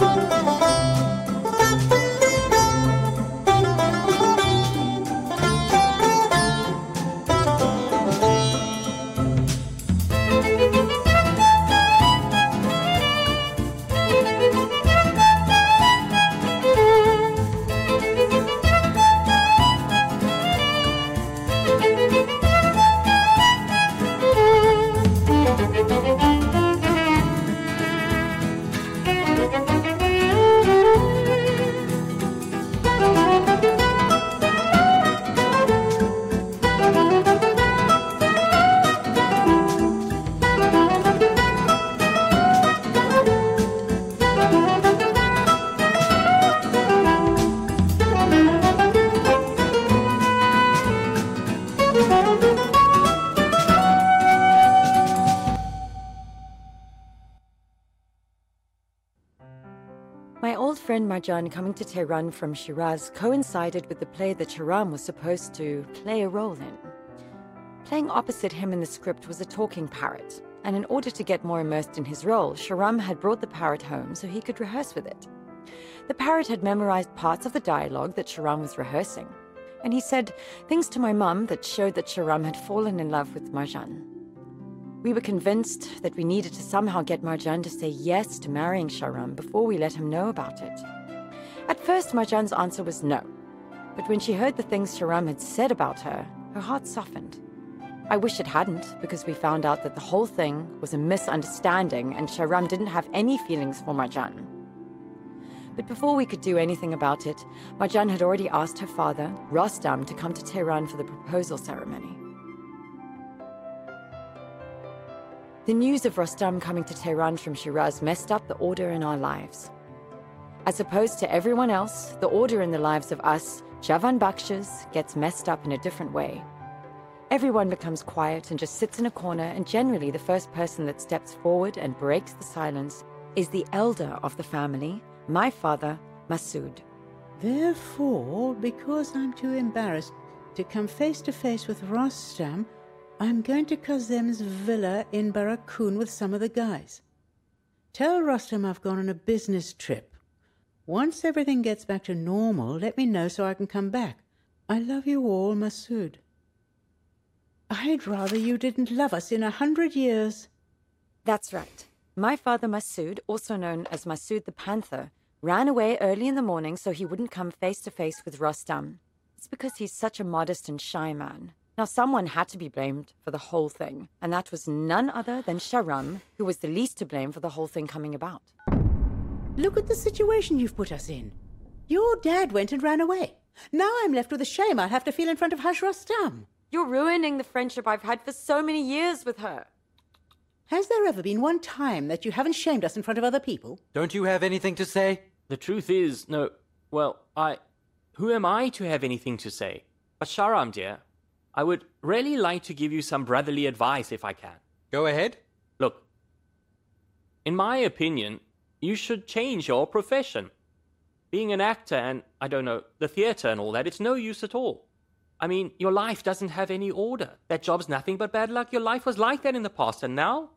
My old friend Marjan coming to Tehran from Shiraz coincided with the play that Shahram was supposed to play a role in. Playing opposite him in the script was a talking parrot, and in order to get more immersed in his role, Shahram had brought the parrot home so he could rehearse with it. The parrot had memorized parts of the dialogue that Shahram was rehearsing, and he said things to my mum that showed that Shahram had fallen in love with Marjan. We were convinced that we needed to somehow get Marjan to say yes to marrying Shahram before we let him know about it. At first, Marjan's answer was no, but when she heard the things Shahram had said about her, her heart softened. I wish it hadn't, because we found out that the whole thing was a misunderstanding and Shahram didn't have any feelings for Marjan. But before we could do anything about it, Marjan had already asked her father, Rostam, to come to Tehran for the proposal ceremony. The news of Rostam coming to Tehran from Shiraz messed up the order in our lives. As opposed to everyone else, the order in the lives of us, Javan Bakshas, gets messed up in a different way. Everyone becomes quiet and just sits in a corner, and generally the first person that steps forward and breaks the silence is the elder of the family, my father, Masood. Therefore, because I'm too embarrassed to come face to face with Rostam, I'm going to Kazem's villa in Barakun with some of the guys. Tell Rostam I've gone on a business trip. Once everything gets back to normal, let me know so I can come back. I love you all, Masood. I'd rather you didn't love us in 100 years. That's right. My father Masood, also known as Masood the Panther, ran away early in the morning so he wouldn't come face to face with Rostam. It's because he's such a modest and shy man. Now, someone had to be blamed for the whole thing, and that was none other than Shahram, who was the least to blame for the whole thing coming about. Look at the situation you've put us in. Your dad went and ran away. Now I'm left with the shame I'll have to feel in front of Haj Rostam. You're ruining the friendship I've had for so many years with her. Has there ever been one time that you haven't shamed us in front of other people? Don't you have anything to say? The truth is, no, well, who am I to have anything to say? But Shahram, dear, I would really like to give you some brotherly advice if I can. Go ahead. Look, in my opinion, you should change your profession. Being an actor and, I don't know, the theatre and all that, it's no use at all. I mean, your life doesn't have any order. That job's nothing but bad luck. Your life was like that in the past, and now?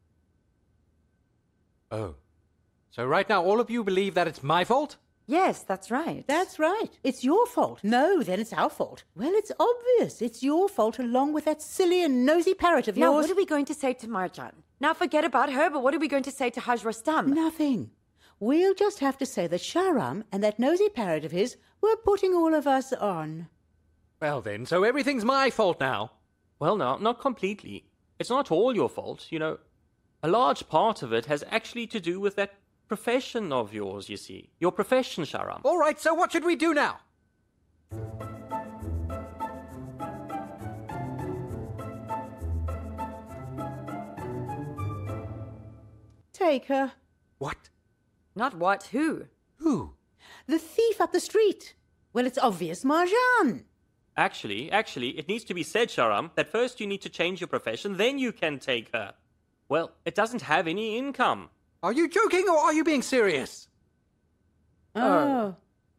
Oh. So right now all of you believe that it's my fault? Yes, that's right. That's right. It's your fault. No, then it's our fault. Well, it's obvious. It's your fault along with that silly and nosy parrot of yours. Now, what are we going to say to Marjan? Now, forget about her, but what are we going to say to Haj Rostam? Nothing. We'll just have to say that Shahram and that nosy parrot of his were putting all of us on. Well then, so everything's my fault now. Well, no, not completely. It's not all your fault, you know. A large part of it has actually to do with that profession of yours, you see. Your profession, Shahram. All right, so what should we do now? Take her. What? Not what, who? Who? The thief up the street. Well, it's obvious, Marjan. Actually, it needs to be said, Shahram, that first you need to change your profession, then you can take her. Well, it doesn't have any income. Are you joking or are you being serious? Oh.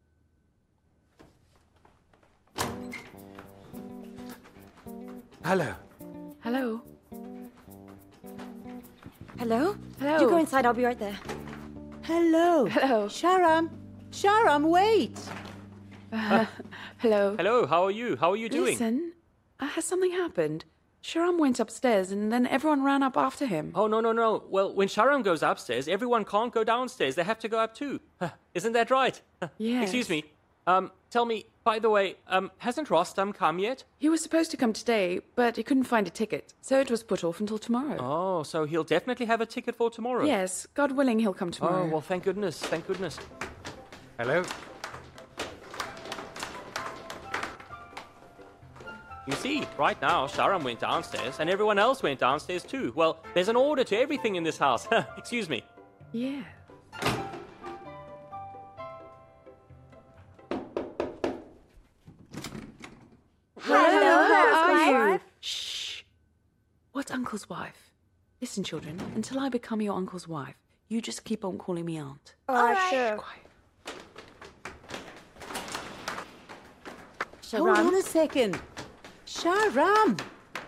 Hello. Hello? Hello? Hello. You go inside, I'll be right there. Hello. Hello. Sharam. Sharam, wait. Hello. Hello, how are you? How are you doing? Listen, has something happened? Sharam went upstairs and then everyone ran up after him. Oh, no. Well, when Sharam goes upstairs, everyone can't go downstairs. They have to go up too. Isn't that right? Yes. Excuse me. Tell me, by the way, hasn't Rostam come yet? He was supposed to come today, but he couldn't find a ticket, so it was put off until tomorrow. Oh, so he'll definitely have a ticket for tomorrow. Yes, God willing, he'll come tomorrow. Oh, well, thank goodness. Thank goodness. Hello? You see, right now, Sharam went downstairs, and everyone else went downstairs too. Well, there's an order to everything in this house. Excuse me. Yeah. Hello, how are you? Shh. What's Uncle's wife? Listen, children, until I become your uncle's wife, you just keep on calling me aunt. Sure. Quiet. Hold on a second. Sharam.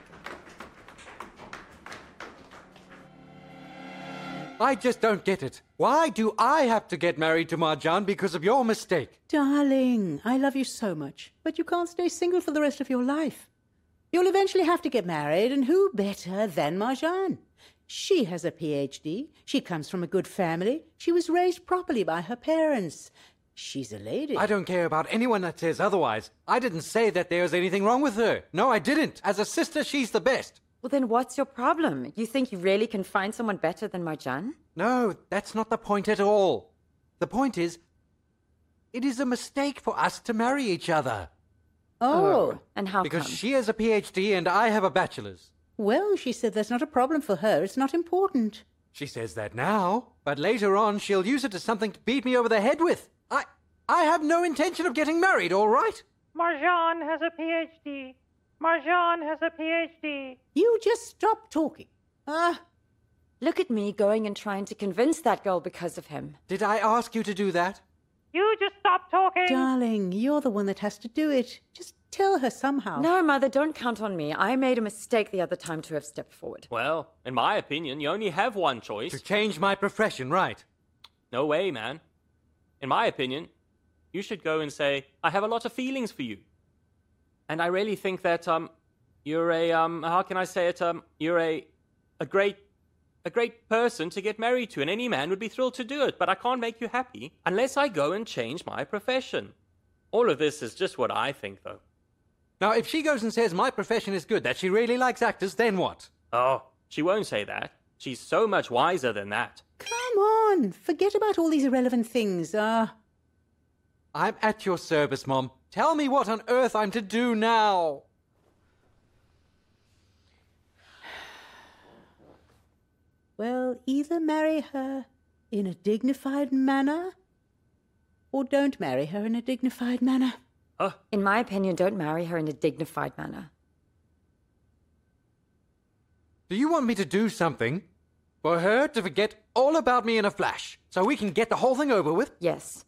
I just don't get it. Why do I have to get married to Marjan because of your mistake? Darling, I love you so much, but you can't stay single for the rest of your life. You'll eventually have to get married, and who better than Marjan? She has a PhD. She comes from a good family. She was raised properly by her parents. She's a lady. I don't care about anyone that says otherwise. I didn't say that there's anything wrong with her. No, I didn't. As a sister, she's the best. Well, then what's your problem? You think you really can find someone better than Marjan? No, that's not the point at all. The point is, it is a mistake for us to marry each other. Oh. And how Because come? she has a PhD and I have a bachelor's. Well, she said that's not a problem for her. It's not important. She says that now, but later on she'll use it as something to beat me over the head with. I have no intention of getting married, all right? Marjan has a PhD. Marjan has a PhD. You just stop talking. Look at me going and trying to convince that girl because of him. Did I ask you to do that? You just stop talking. Darling, you're the one that has to do it. Just tell her somehow. No, Mother, don't count on me. I made a mistake the other time to have stepped forward. Well, in my opinion, you only have one choice. To change my profession, right? No way, man. In my opinion, you should go and say, I have a lot of feelings for you. And I really think that, you're a, how can I say it, you're a great person to get married to, and any man would be thrilled to do it, but I can't make you happy unless I go and change my profession. All of this is just what I think, though. Now, if she goes and says my profession is good, that she really likes actors, then what? Oh, she won't say that. She's so much wiser than that. Come on, forget about all these irrelevant things. I'm at your service, Mom. Tell me what on earth I'm to do now. Well, either marry her in a dignified manner, or don't marry her in a dignified manner. In my opinion, don't marry her in a dignified manner. Do you want me to do something for her to forget all about me in a flash, so we can get the whole thing over with? Yes.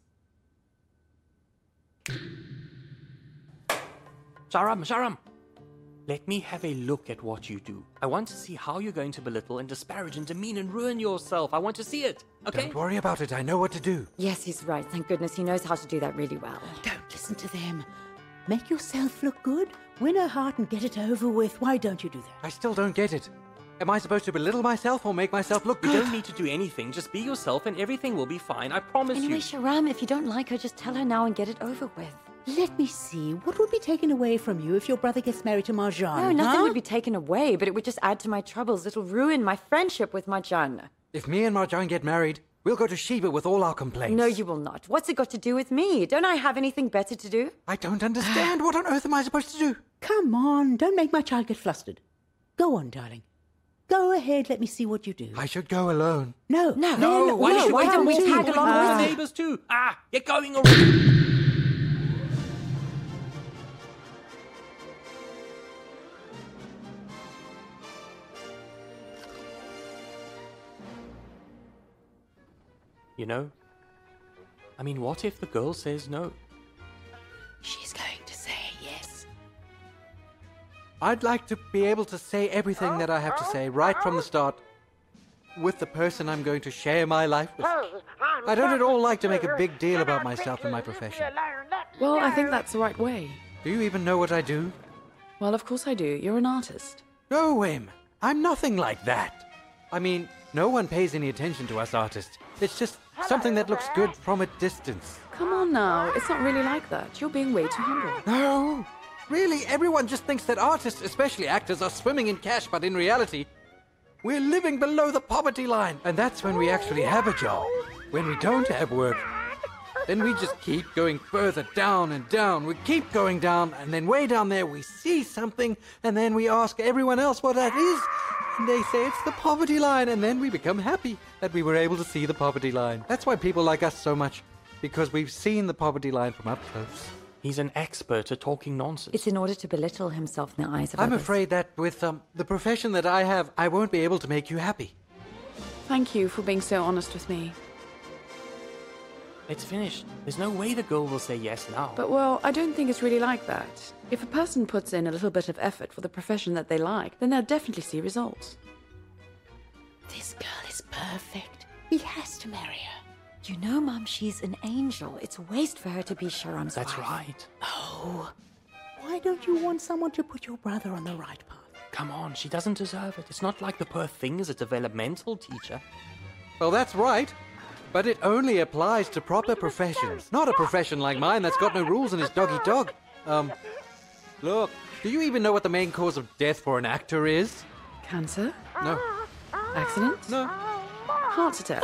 Sharam, let me have a look at what you do. I want to see how you're going to belittle and disparage and demean and ruin yourself. I want to see it, okay? Don't worry about it. I know what to do. Yes, he's right. Thank goodness he knows how to do that really well. Don't listen to them. Make yourself look good, win her heart and get it over with. Why don't you do that? I still don't get it. Am I supposed to belittle myself or make myself look You good? don't need to do anything. Just be yourself and everything will be fine. I promise Anyway, you. Sharam, if you don't like her, just tell her now and get it over with. Let me see. What would be taken away from you if your brother gets married to Marjan? No, nothing huh? would be taken away, but it would just add to my troubles. It'll ruin my friendship with Marjan. If me and Marjan get married, we'll go to Sheba with all our complaints. No, you will not. What's it got to do with me? Don't I have anything better to do? I don't understand. What on earth am I supposed to do? Come on, don't make my child get flustered. Go on, darling. Go ahead, let me see what you do. I should go alone. No, No. then Why no, should why don't we come tag too. along with the neighbors too? Get going already. You know, I mean, what if the girl says no? She's going to say yes. I'd like to be able to say everything that I have to say right from the start. with the person I'm going to share my life with. I don't at all like to make a big deal about myself and my profession. Well, I think that's the right way. Do you even know what I do? Well, of course I do. You're an artist. No, Wim. I'm nothing like that. I mean, no one pays any attention to us artists. It's just something that looks good from a distance. Come on now. It's not really like that. You're being way too humble. No. Really, everyone just thinks that artists, especially actors, are swimming in cash, but in reality, we're living below the poverty line. And that's when we actually have a job. When we don't have work, then we just keep going further down and down. We keep going down, and then way down there we see something, and then we ask everyone else what that is, and they say it's the poverty line, and then we become happy that we were able to see the poverty line. That's why people like us so much, because we've seen the poverty line from up close. He's an expert at talking nonsense. It's in order to belittle himself in the eyes of I'm others. afraid that with the profession that I have, I won't be able to make you happy. Thank you for being so honest with me. It's finished. There's no way the girl will say yes now. But, well, I don't think it's really like that. If a person puts in a little bit of effort for the profession that they like, then they'll definitely see results. This girl is perfect. He has to marry her. You know, Mum, she's an angel. It's a waste for her to be Sharam's That's wife. right. Oh, why don't you want someone to put your brother on the right path? Come on, she doesn't deserve it. It's not like the poor thing is a developmental teacher. Well, that's right. But it only applies to proper professions. Not a profession like mine that's got no rules and is dog-eat-dog. Look, do you even know what the main cause of death for an actor is? Cancer? No. Accidents? No. Heart attacks?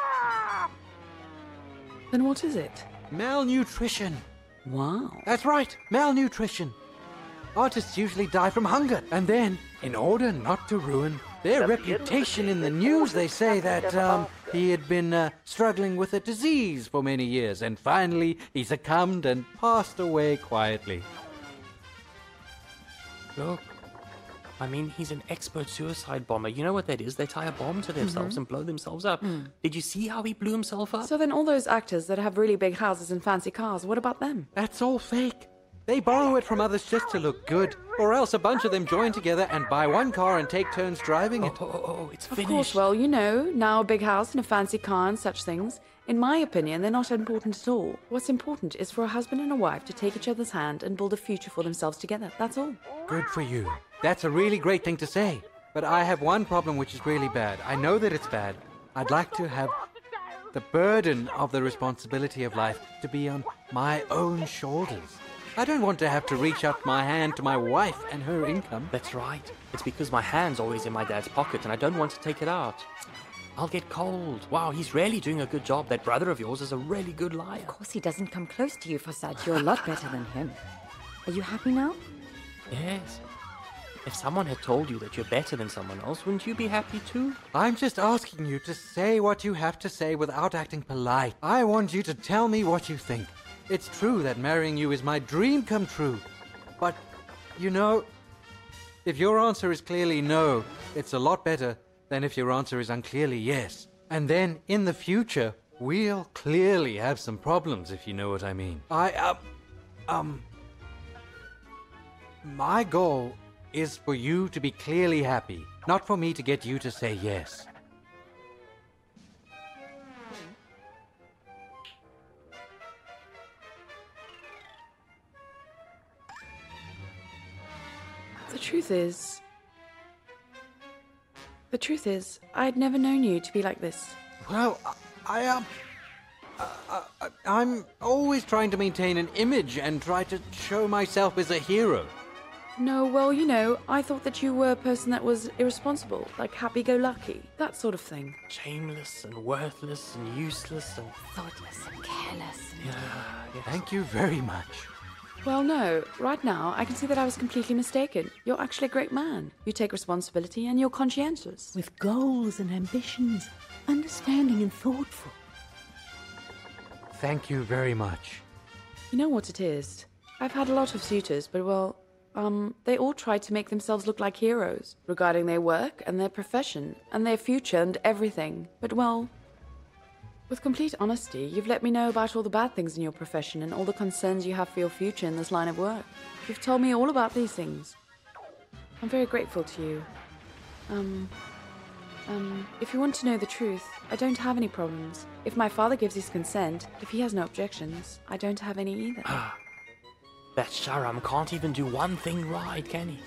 Then what is it? Malnutrition. Wow. That's right, malnutrition. Artists usually die from hunger, and then, in order not to ruin their reputation in the news, they say that he had been struggling with a disease for many years, and finally he succumbed and passed away quietly. Look, I mean, he's an expert suicide bomber. You know what that is? They tie a bomb to themselves and blow themselves up. Did you see how he blew himself up? So then all those actors that have really big houses and fancy cars, what about them? That's all fake. They borrow it from others just to look good, or else a bunch of them join together and buy one car and take turns driving it. It's Of finished. course, well, you know, now a big house and a fancy car and such things. In my opinion, they're not important at all. What's important is for a husband and a wife to take each other's hand and build a future for themselves together. That's all. Good for you. That's a really great thing to say. But I have one problem which is really bad. I know that it's bad. I'd like to have the burden of the responsibility of life to be on my own shoulders. I don't want to have to reach out my hand to my wife and her income. That's right. It's because my hand's always in my dad's pocket and I don't want to take it out. I'll get cold. Wow, he's really doing a good job. That brother of yours is a really good liar. Of course he doesn't come close to you, Farsad. You're a lot better than him. Are you happy now? Yes. If someone had told you that you're better than someone else, wouldn't you be happy too? I'm just asking you to say what you have to say without acting polite. I want you to tell me what you think. It's true that marrying you is my dream come true. But, you know, if your answer is clearly no, it's a lot better than if your answer is unclearly yes. And then, in the future, we'll clearly have some problems, if you know what I mean. My goal is for you to be clearly happy, not for me to get you to say yes. The truth is, I'd never known you to be like this. Well, I'm always trying to maintain an image and try to show myself as a hero. No, well, you know, I thought that you were a person that was irresponsible, like happy-go-lucky, that sort of thing. Shameless and worthless and useless and... Thoughtless and careless. Yes. Thank you very much. Well, no, right now, I can see that I was completely mistaken. You're actually a great man. You take responsibility and you're conscientious. With goals and ambitions, understanding and thoughtful. Thank you very much. You know what it is? I've had a lot of suitors, but, well, they all try to make themselves look like heroes regarding their work and their profession and their future and everything. But, well, with complete honesty, you've let me know about all the bad things in your profession and all the concerns you have for your future in this line of work. You've told me all about these things. I'm very grateful to you. If you want to know the truth, I don't have any problems. If my father gives his consent, if he has no objections, I don't have any either. That Sharam can't even do one thing right, can he?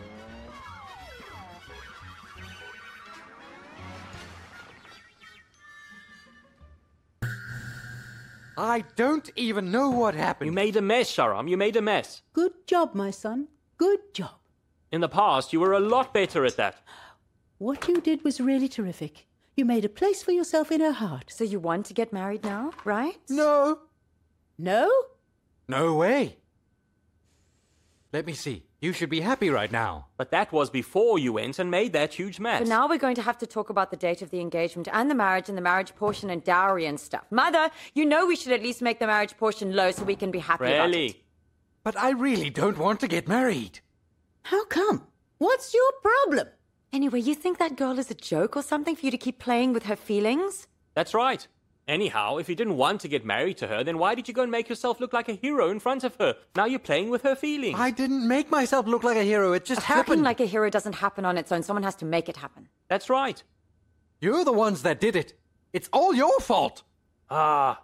I don't even know what happened. You made a mess, Sharam. You made a mess. Good job, my son. Good job. In the past, you were a lot better at that. What you did was really terrific. You made a place for yourself in her heart. So you want to get married now, right? No. No? No way. Let me see. You should be happy right now. But that was before you went and made that huge mess. But now we're going to have to talk about the date of the engagement and the marriage portion and dowry and stuff. Mother, you know we should at least make the marriage portion low so we can be happy about it. Really? But I really don't want to get married. How come? What's your problem? Anyway, you think that girl is a joke or something for you to keep playing with her feelings? That's right. Anyhow, if you didn't want to get married to her, then why did you go and make yourself look like a hero in front of her? Now you're playing with her feelings. I didn't make myself look like a hero. It just happened. Looking like a hero doesn't happen on its own. Someone has to make it happen. That's right. You're the ones that did it. It's all your fault. Ah.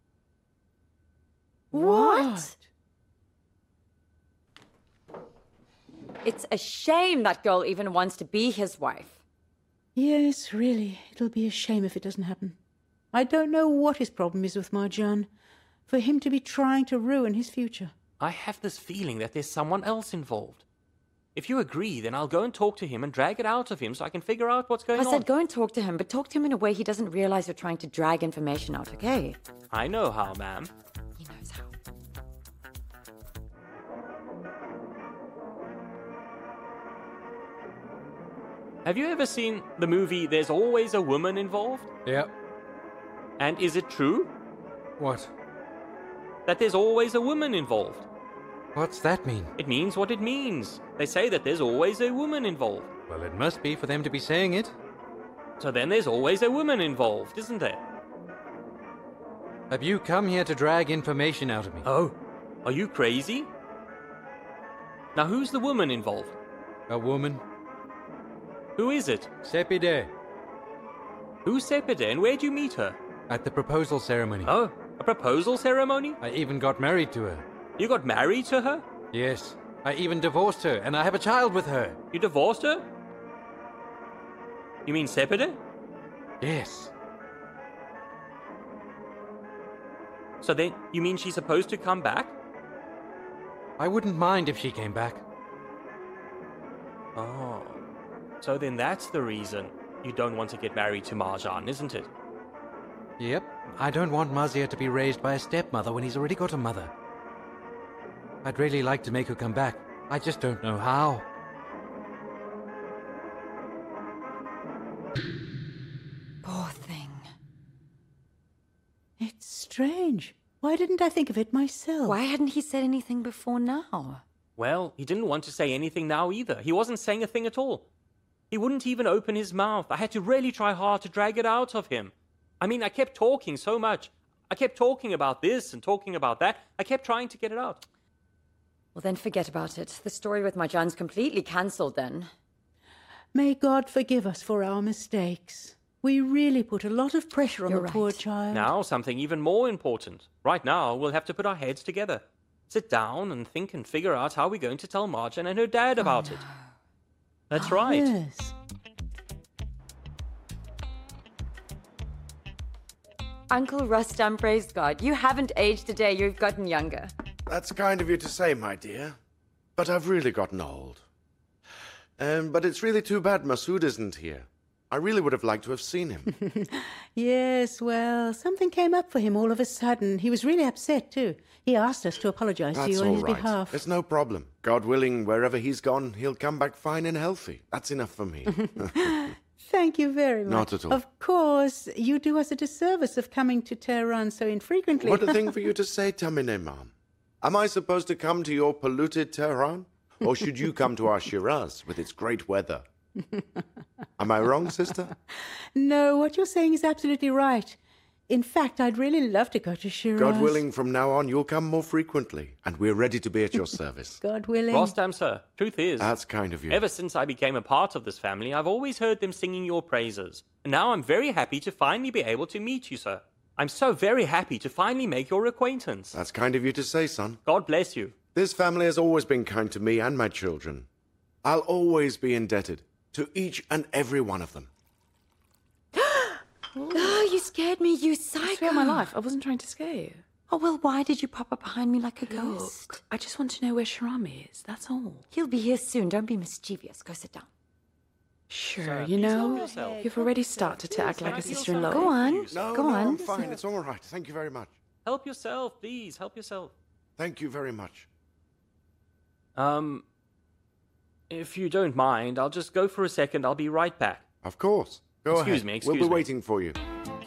What? It's a shame that girl even wants to be his wife. Yes, really. It'll be a shame if it doesn't happen. I don't know what his problem is with Marjan. For him to be trying to ruin his future. I have this feeling that there's someone else involved. If you agree, then I'll go and talk to him and drag it out of him so I can figure out what's going on. I said go and talk to him, but talk to him in a way he doesn't realize you're trying to drag information out, okay? I know how, ma'am. He knows how. Have you ever seen the movie There's Always a Woman Involved? Yep. And is it true What? that there's always a woman involved? What's that mean? It means what it means. They say that there's always a woman involved. Well, it must be for them to be saying it. So then there's always a woman involved, isn't there? Have you come here to drag information out of me? Oh, are you crazy? Now who's the woman involved? A woman? Who is it? Sepide. Who's Sepide and where'd you meet her? At the proposal ceremony. Oh, a proposal ceremony? I even got married to her. You got married to her? Yes. I even divorced her, and I have a child with her. You divorced her? You mean Sepide? Yes. So then, you mean she's supposed to come back? I wouldn't mind if she came back. Oh, so then that's the reason you don't want to get married to Marjan, isn't it? Yep. I don't want Mazia to be raised by a stepmother when he's already got a mother. I'd really like to make her come back. I just don't know how. Poor thing. It's strange. Why didn't I think of it myself? Why hadn't he said anything before now? Well, he didn't want to say anything now either. He wasn't saying a thing at all. He wouldn't even open his mouth. I had to really try hard to drag it out of him. I mean, I kept talking so much. I kept talking about this and talking about that. I kept trying to get it out. Well, then forget about it. The story with Marjan's completely cancelled then. May God forgive us for our mistakes. We really put a lot of pressure on You're the poor right. child. Now, something even more important. Right now, we'll have to put our heads together. Sit down and think and figure out how we're going to tell Marjan and her dad about it. That's right. Yes. Uncle Rustam, praise God. You haven't aged a day. You've gotten younger. That's kind of you to say, my dear. But I've really gotten old. But it's really too bad Masood isn't here. I really would have liked to have seen him. Yes, well, something came up for him all of a sudden. He was really upset, too. He asked us to apologize to That's you on all his right. behalf. It's no problem. God willing, wherever he's gone, he'll come back fine and healthy. That's enough for me. Thank you very much. Not at all. Of course, you do us a disservice of coming to Tehran so infrequently. What a thing for you to say, Tamine, Ma'am. Am I supposed to come to your polluted Tehran? Or should you come to our Shiraz with its great weather? Am I wrong, sister? No, what you're saying is absolutely right. In fact, I'd really love to go to Shiraz. God willing, from now on you'll come more frequently, and we're ready to be at your service. God willing. Rostam, sir, truth is, That's kind of you. ever since I became a part of this family, I've always heard them singing your praises. And now I'm very happy to finally be able to meet you, sir. I'm so very happy to finally make your acquaintance. That's kind of you to say, son. God bless you. This family has always been kind to me and my children. I'll always be indebted to each and every one of them. Oh, you scared me, you psycho. I swear on my life, I wasn't trying to scare you. Oh, well, why did you pop up behind me like a ghost? Look, I just want to know where Sharam is, that's all. He'll be here soon. Don't be mischievous. Go sit down. Sure, Sir, you please help know, yourself. you've already started to act like a help sister-in-law. Go on. No, Go no, on. I'm fine. It's all right. Thank you very much. Help yourself, please. Help yourself. Thank you very much. If you don't mind, I'll just go for a second. I'll be right back. Of course. Go Excuse ahead. me, We'll excuse be me. waiting for you.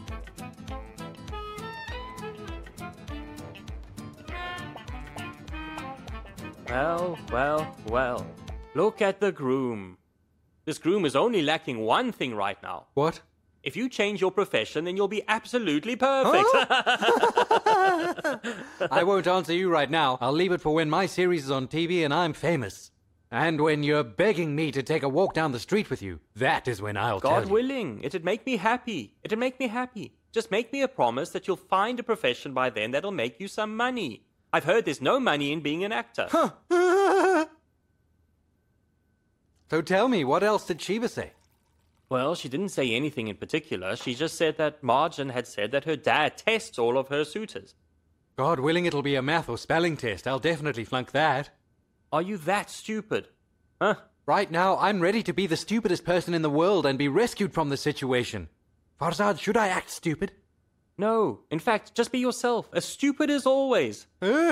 Well, well, well. Look at the groom. This groom is only lacking one thing right now. What? If you change your profession, then you'll be absolutely perfect. I won't answer you right now. I'll leave it for when my series is on TV and I'm famous. And when you're begging me to take a walk down the street with you, that is when I'll tell God you. willing, it'd make me happy. It'd make me happy. Just make me a promise that you'll find a profession by then that'll make you some money. I've heard there's no money in being an actor. So tell me, what else did Sheba say? Well, she didn't say anything in particular. She just said that Marjan had said that her dad tests all of her suitors. God willing, it'll be a math or spelling test. I'll definitely flunk that. Are you that stupid? Huh? Right now, I'm ready to be the stupidest person in the world and be rescued from the situation. Farzad, should I act stupid? No. In fact, just be yourself. As stupid as always.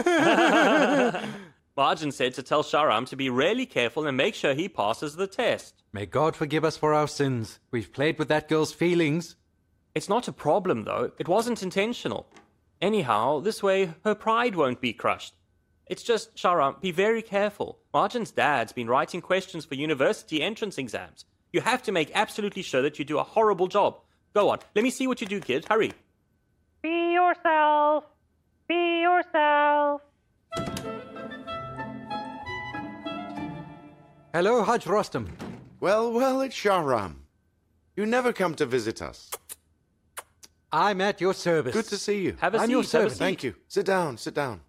Marjan said to tell Sharam to be really careful and make sure he passes the test. May God forgive us for our sins. We've played with that girl's feelings. It's not a problem, though. It wasn't intentional. Anyhow, this way, her pride won't be crushed. It's just, Sharam, be very careful. Marjan's dad's been writing questions for university entrance exams. You have to make absolutely sure that you do a horrible job. Go on, let me see what you do, kid. Hurry. Be yourself. Be yourself. Hello, Hajj Rostam. Well, it's Shahram. You never come to visit us. I'm at your service. Good to see you. Have a I'm seat, your have a servant. seat. Thank you. Sit down, sit down.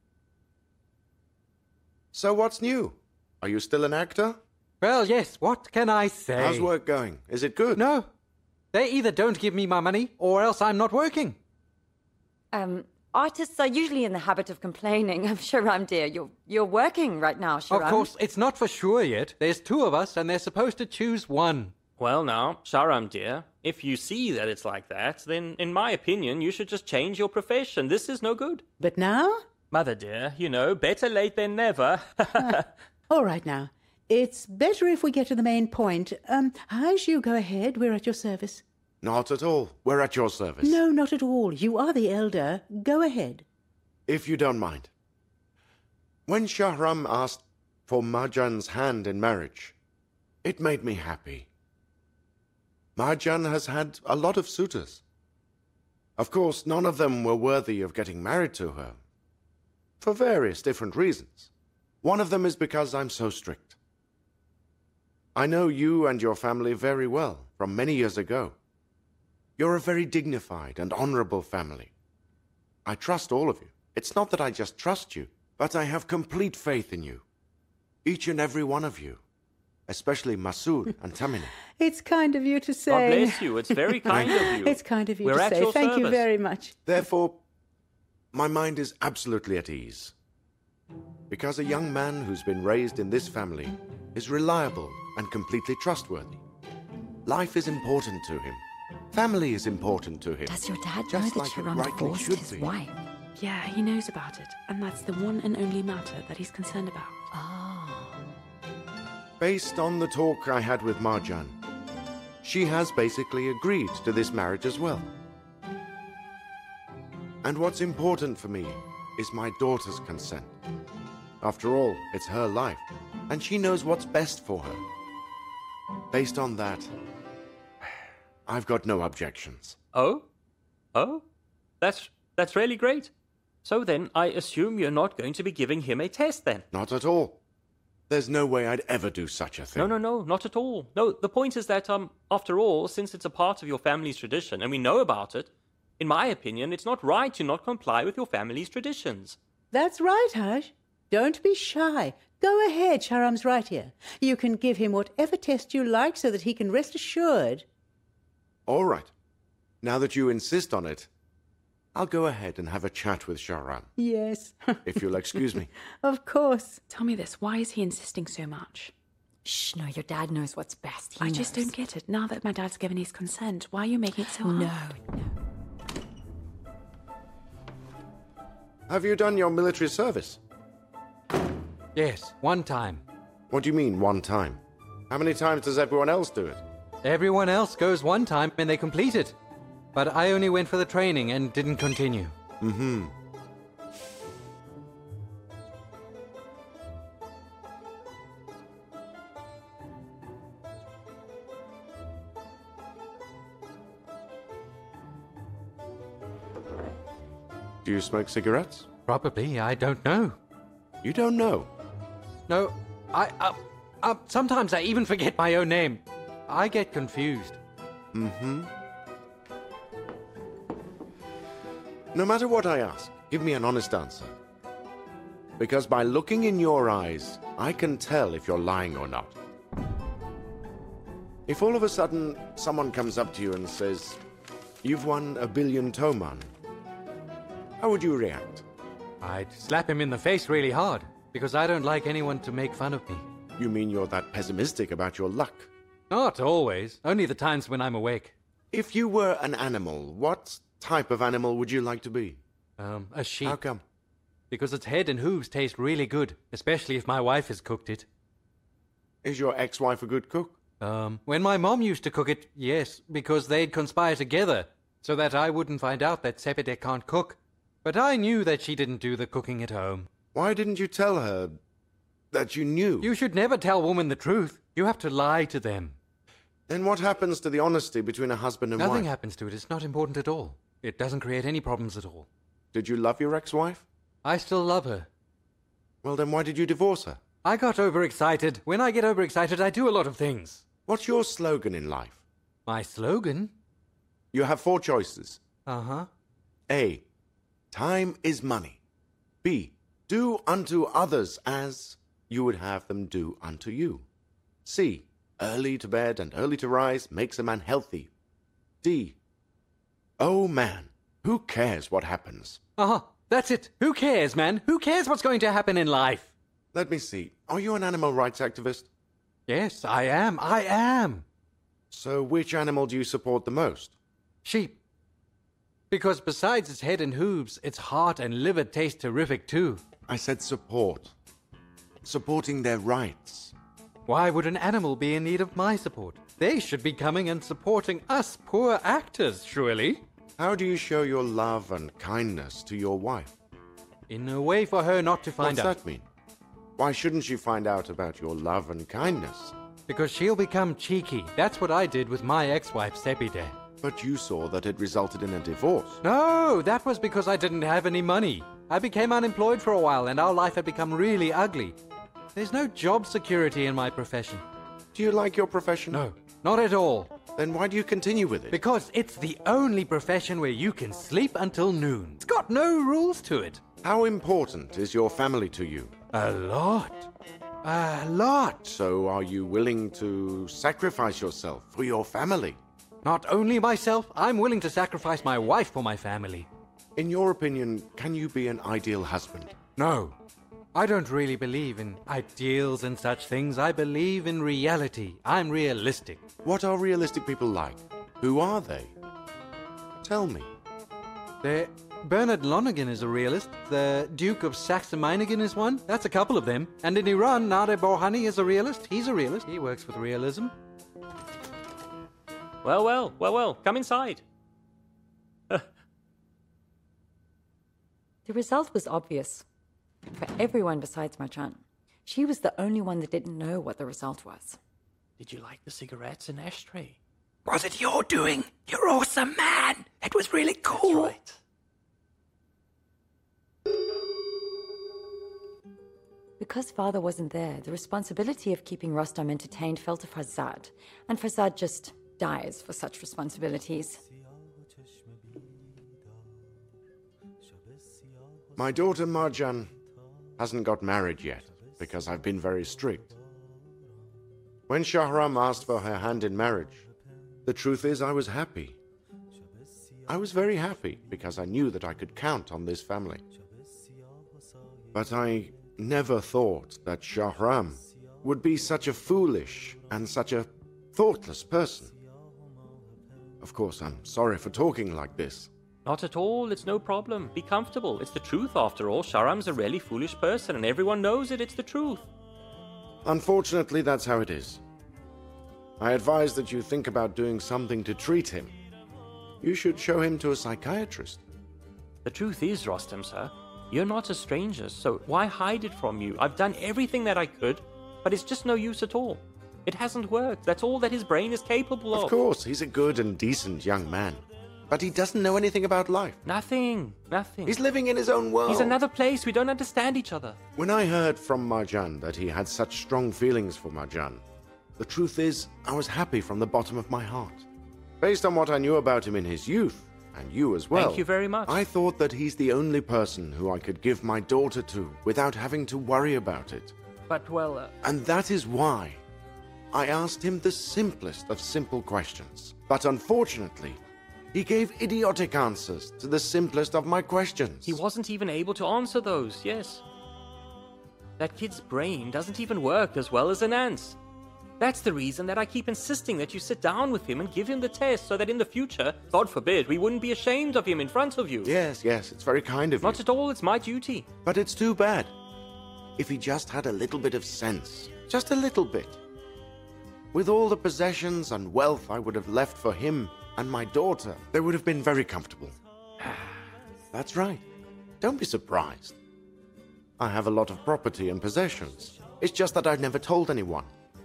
So what's new? Are you still an actor? Well, yes, what can I say? How's work going? Is it good? No. They either don't give me my money or else I'm not working. Artists are usually in the habit of complaining. Sharam, dear, you're working right now, Sharam. Of course, it's not for sure yet. There's two of us and they're supposed to choose one. Well now, Sharam dear, if you see that it's like that, then in my opinion, you should just change your profession. This is no good. But now? Mother dear, you know, better late than never. All right now. It's better if we get to the main point. Hajj, you go ahead. We're at your service. Not at all. We're at your service. No, not at all. You are the elder. Go ahead. If you don't mind. When Shahram asked for Marjan's hand in marriage, it made me happy. Marjan has had a lot of suitors. Of course, none of them were worthy of getting married to her, for various different reasons. One of them is because I'm so strict. I know you and your family very well from many years ago. You're a very dignified and honorable family. I trust all of you. It's not that I just trust you, but I have complete faith in you. Each and every one of you. Especially Masood and Tamina. It's kind of you to say. God bless you. It's very kind of you. It's kind of you We're to at say. your Thank you service. very much. Therefore, my mind is absolutely at ease. Because a young man who's been raised in this family is reliable and completely trustworthy. Life is important to him. Family is important to him. Does your dad know Just that like it Sharam rightly divorced should his be. wife? Yeah, he knows about it, and that's the one and only matter that he's concerned about. Based on the talk I had with Marjan, she has basically agreed to this marriage as well. And what's important for me is my daughter's consent. After all, it's her life, and she knows what's best for her. Based on that, I've got no objections. Oh? Oh? That's really great. So then, I assume you're not going to be giving him a test then? Not at all. There's no way I'd ever do such a thing. No, not at all. No, the point is that, after all, since it's a part of your family's tradition, and we know about it, in my opinion, it's not right to not comply with your family's traditions. That's right, Hush. Don't be shy. Go ahead, Shahram's right here. You can give him whatever test you like so that he can rest assured. All right. Now that you insist on it, I'll go ahead and have a chat with Shahram, Yes. if you'll excuse me. Of course. Tell me this, why is he insisting so much? Shh, no, your dad knows what's best. He I just knows. don't get it. Now that my dad's given his consent, why are you making it so hard? No. Have you done your military service? Yes, one time. What do you mean, one time? How many times does everyone else do it? Everyone else goes one time and they complete it. But I only went for the training and didn't continue. Mm-hmm. Do you smoke cigarettes? Probably, I don't know. You don't know. No, sometimes I even forget my own name. I get confused. Mm-hmm. No matter what I ask, give me an honest answer. Because by looking in your eyes, I can tell if you're lying or not. If all of a sudden someone comes up to you and says, "You've won 1 billion Toman," how would you react? I'd slap him in the face really hard, because I don't like anyone to make fun of me. You mean you're that pessimistic about your luck? Not always, only the times when I'm awake. If you were an animal, what type of animal would you like to be? A sheep. How come? Because its head and hooves taste really good, especially if my wife has cooked it. Is your ex-wife a good cook? When my mom used to cook it, yes, because they'd conspire together, so that I wouldn't find out that Sepide can't cook. But I knew that she didn't do the cooking at home. Why didn't you tell her that you knew? You should never tell women the truth. You have to lie to them. Then what happens to the honesty between a husband and wife? Nothing happens to it. It's not important at all. It doesn't create any problems at all. Did you love your ex-wife? I still love her. Well, then why did you divorce her? I got overexcited. When I get overexcited, I do a lot of things. What's your slogan in life? My slogan? You have 4 choices. Uh-huh. A. Time is money. B. Do unto others as you would have them do unto you. C. Early to bed and early to rise makes a man healthy. D. Oh man, who cares what happens? Uh-huh. That's it. Who cares, man? Who cares what's going to happen in life? Let me see. Are you an animal rights activist? Yes, I am. I am. So which animal do you support the most? Sheep. Because besides its head and hooves, its heart and liver taste terrific too. I said support. Supporting their rights. Why would an animal be in need of my support? They should be coming and supporting us poor actors, surely. How do you show your love and kindness to your wife? In a way for her not to find out. What's that mean? Why shouldn't she find out about your love and kindness? Because she'll become cheeky. That's what I did with my ex-wife, Sepide. But you saw that it resulted in a divorce. No, that was because I didn't have any money. I became unemployed for a while and our life had become really ugly. There's no job security in my profession. Do you like your profession? No, not at all. Then why do you continue with it? Because it's the only profession where you can sleep until noon. It's got no rules to it. How important is your family to you? A lot. A lot. So are you willing to sacrifice yourself for your family? Not only myself, I'm willing to sacrifice my wife for my family. In your opinion, can you be an ideal husband? No. I don't really believe in ideals and such things. I believe in reality. I'm realistic. What are realistic people like? Who are they? Tell me. Bernard Lonergan is a realist. The Duke of Saxe-Meiningen is one. That's a couple of them. And in Iran, Nader Borhani is a realist. He's a realist. He works with realism. Well, come inside. The result was obvious. For everyone besides Marjan. She was the only one that didn't know what the result was. Did you like the cigarettes and ashtray? Was it your doing? You're awesome, man. It was really cool. That's right. because father wasn't there, the responsibility of keeping Rostam entertained fell to Farzad, and Farzad just dies for such responsibilities. My daughter Marjan hasn't got married yet, because I've been very strict. When Shahram asked for her hand in marriage, the truth is I was happy. I was very happy, because I knew that I could count on this family. But I never thought that Shahram would be such a foolish and such a thoughtless person. Of course, I'm sorry for talking like this. Not at all, it's no problem. Be comfortable. It's the truth after all. Shahram's a really foolish person and everyone knows it. It's the truth. Unfortunately, that's how it is. I advise that you think about doing something to treat him. You should show him to a psychiatrist. The truth is, Rostam, sir, you're not a stranger, so why hide it from you? I've done everything that I could, but it's just no use at all. It hasn't worked. That's all that his brain is capable of. Of course, he's a good and decent young man. But he doesn't know anything about life. Nothing. He's living in his own world. He's another place. We don't understand each other. When I heard from Marjan that he had such strong feelings for Marjan, the truth is, I was happy from the bottom of my heart. Based on what I knew about him in his youth, and you as well. Thank you very much. I thought that he's the only person who I could give my daughter to without having to worry about it. But, well... And that is why I asked him the simplest of simple questions. But unfortunately, he gave idiotic answers to the simplest of my questions. He wasn't even able to answer those, yes. That kid's brain doesn't even work as well as an ant's. That's the reason that I keep insisting that you sit down with him and give him the test so that in the future, God forbid, we wouldn't be ashamed of him in front of you. Yes, it's very kind of you. Not at all, it's my duty. But it's too bad. If he just had a little bit of sense, just a little bit. With all the possessions and wealth I would have left for him and my daughter, they would have been very comfortable. That's right. Don't be surprised. I have a lot of property and possessions. It's just that I've never told anyone.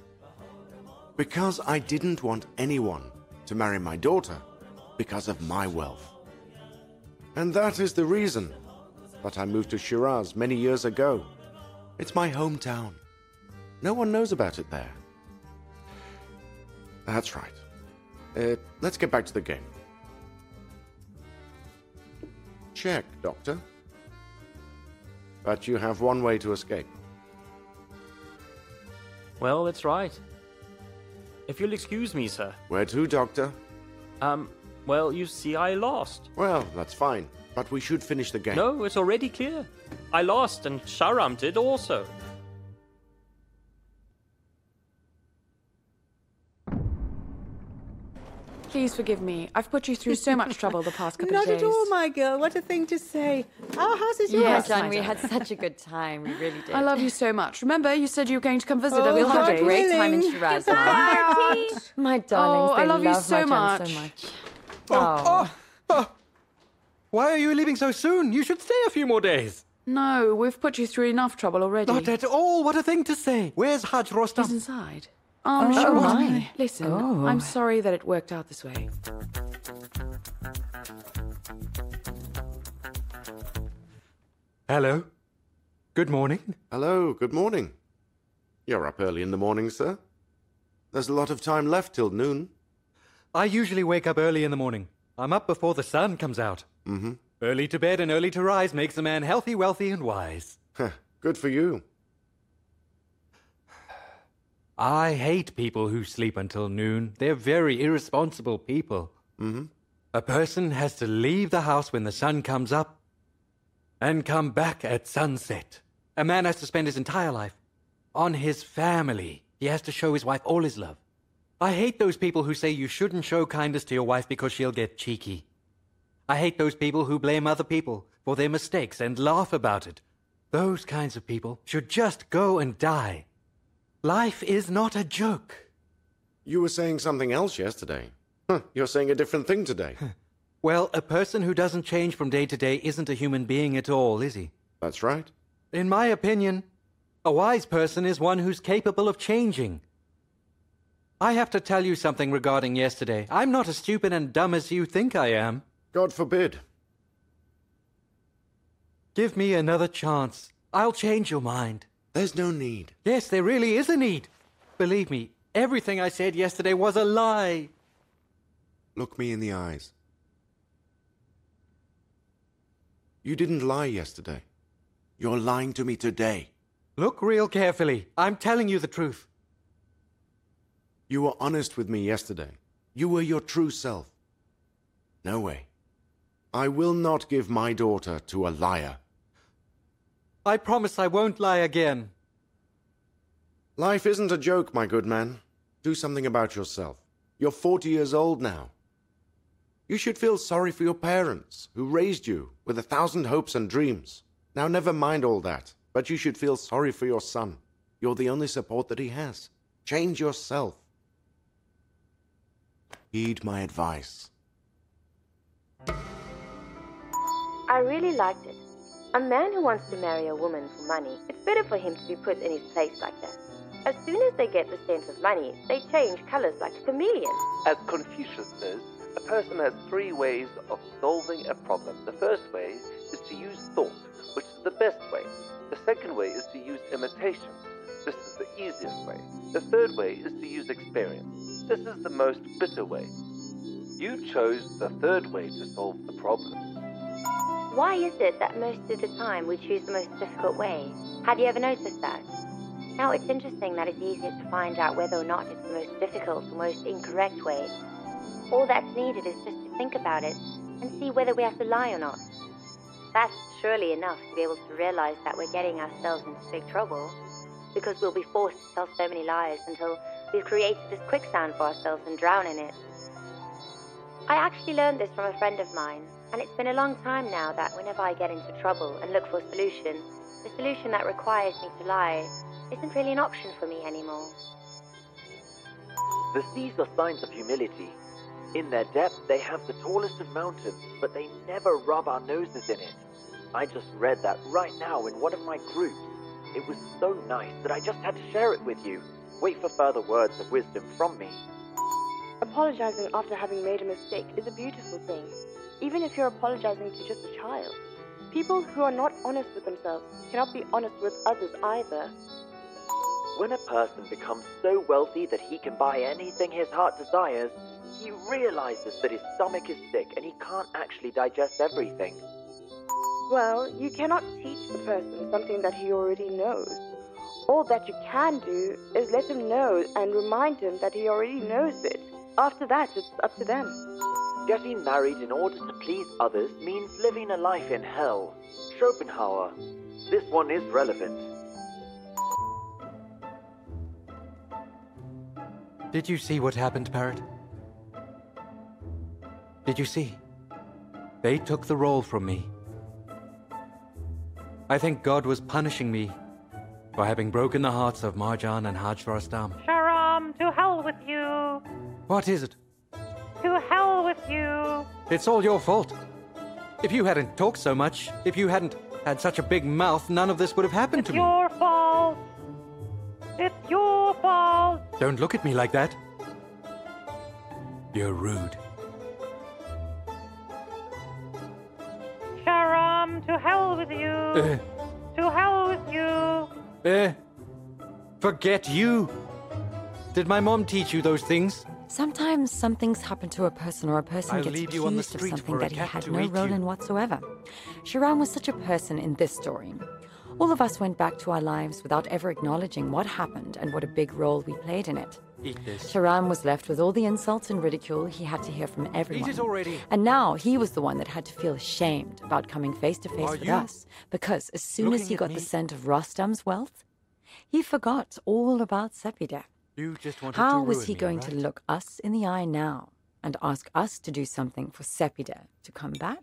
Because I didn't want anyone to marry my daughter because of my wealth. And that is the reason that I moved to Shiraz many years ago. It's my hometown. No one knows about it there. That's right. Let's get back to the game. Check, Doctor. But you have one way to escape. Well, that's right. If you'll excuse me, sir. Where to, Doctor? Well, you see, I lost. Well, that's fine. But we should finish the game. No, it's already clear. I lost, and Shahram did also. Please forgive me. I've put you through so much trouble the past couple of Not days. at all, my girl. What a thing to say. Our house is yours. Yes, John, my we dear. had such a good time. We really did. I love you so much. Remember, you said you were going to come visit Oh, every We'll have a holiday. great time in willing. Shiraz, Mom. My darlings, Oh, I they love you love so Marjan much. so much. Oh. Why are you leaving so soon? You should stay a few more days. No, we've put you through enough trouble already. Not at all. What a thing to say. Where's Haj He's Rostam? inside. Oh, Sure. my. Listen, Oh. I'm sorry that it worked out this way. Hello. Good morning. Hello, good morning. You're up early in the morning, sir. There's a lot of time left till noon. I usually wake up early in the morning. I'm up before the sun comes out. Mm-hmm. Early to bed and early to rise makes a man healthy, wealthy, and wise. Good for you. I hate people who sleep until noon. They're very irresponsible people. Mm-hmm. A person has to leave the house when the sun comes up and come back at sunset. A man has to spend his entire life on his family. He has to show his wife all his love. I hate those people who say you shouldn't show kindness to your wife because she'll get cheeky. I hate those people who blame other people for their mistakes and laugh about it. Those kinds of people should just go and die. Life is not a joke. You were saying something else yesterday. You're saying a different thing today. Well, a person who doesn't change from day to day isn't a human being at all, is he? That's right. In my opinion, a wise person is one who's capable of changing. I have to tell you something regarding yesterday. I'm not as stupid and dumb as you think I am. God forbid. Give me another chance. I'll change your mind. There's no need. Yes, there really is a need. Believe me, everything I said yesterday was a lie. Look me in the eyes. You didn't lie yesterday. You're lying to me today. Look real carefully. I'm telling you the truth. You were honest with me yesterday. You were your true self. No way. I will not give my daughter to a liar. I promise I won't lie again. Life isn't a joke, my good man. Do something about yourself. You're 40 years old now. You should feel sorry for your parents, who raised you with 1,000 hopes and dreams. Now, never mind all that, but you should feel sorry for your son. You're the only support that he has. Change yourself. Heed my advice. I really liked it. A man who wants to marry a woman for money, it's better for him to be put in his place like that. As soon as they get the scent of money, they change colors like a chameleon. As Confucius says, a person has 3 ways of solving a problem. The first way is to use thought, which is the best way. The second way is to use imitation. This is the easiest way. The third way is to use experience. This is the most bitter way. You chose the third way to solve the problem. Why is it that most of the time we choose the most difficult way? Have you ever noticed that? Now, it's interesting that it's easier to find out whether or not it's the most difficult or most incorrect way. All that's needed is just to think about it and see whether we have to lie or not. That's surely enough to be able to realize that we're getting ourselves into big trouble, because we'll be forced to tell so many lies until we've created this quicksand for ourselves and drown in it. I actually learned this from a friend of mine, and it's been a long time now that whenever I get into trouble and look for a solution, the solution that requires me to lie isn't really an option for me anymore. The seas are signs of humility. In their depth, they have the tallest of mountains, but they never rub our noses in it. I just read that right now in one of my groups. It was so nice that I just had to share it with you. Wait for further words of wisdom from me. Apologizing after having made a mistake is a beautiful thing, even if you're apologizing to just a child. People who are not honest with themselves cannot be honest with others either. When a person becomes so wealthy that he can buy anything his heart desires, he realizes that his stomach is sick and he can't actually digest everything. Well, you cannot teach a person something that he already knows. All that you can do is let him know and remind him that he already knows it. After that, it's up to them. Getting married in order to please others means living a life in hell. Schopenhauer. This one is relevant. Did you see what happened, Parrot? Did you see? They took the role from me. I think God was punishing me for having broken the hearts of Marjan and Hajj Rostam. Sharam, to hell with you. What is it? To hell with you. It's all your fault. If you hadn't talked so much, if you hadn't had such a big mouth, none of this would have happened to me. It's your fault. It's your fault. Don't look at me like that. You're rude. Sharam, to hell with you. To hell with you. Forget you. Did my mom teach you those things? Sometimes some things happen to a person, or a person I'll gets leave you on the accused of street something for a that he cat had to no eat role you. in whatsoever. Sharam was such a person in this story. All of us went back to our lives without ever acknowledging what happened and what a big role we played in it. Eat this. Sharam was left with all the insults and ridicule he had to hear from everyone. Eat it already. And now he was the one that had to feel ashamed about coming face to face with you us, because as soon as looking he at got me? the scent of Rostam's wealth, he forgot all about Sepideh. You just wanted How to was ruin he me, going right? to look us in the eye now and ask us to do something for Sepideh to come back?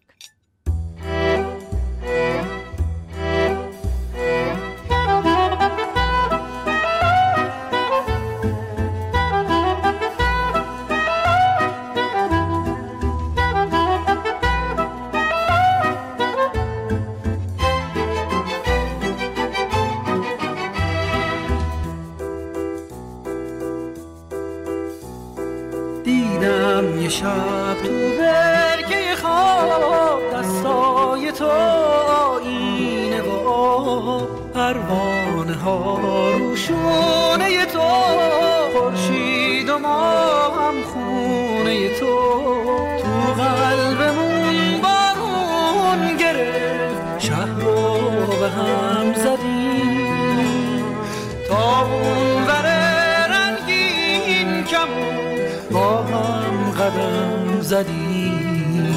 دیدم یه شب تو برکه خواب دستای تو آینه و پروانه ها روشونه تو، خورشید و ما هم خونه تو، تو قلبمون بارون گرفت، شهر رو به هم زدیم، تا اون وره رنگین کمون با هم قدم زدیم.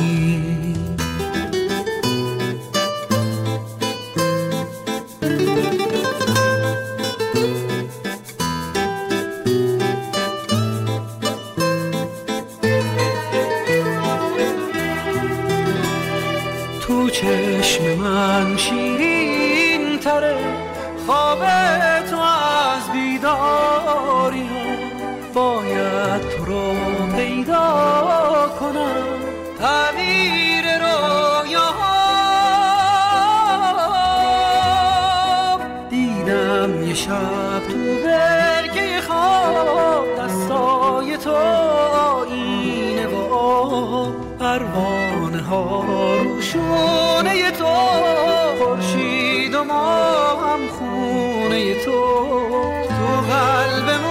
تو چشم من شیرین تره خواب تو از بیداری ها، باید تو رو پیدا کنم تعبیر رویاها. دیدم یه شب تو برکه خواب دستای تو آینه و آب، پروانه ها روشونه تو، خورشید و ما هم خونه تو، تو قلب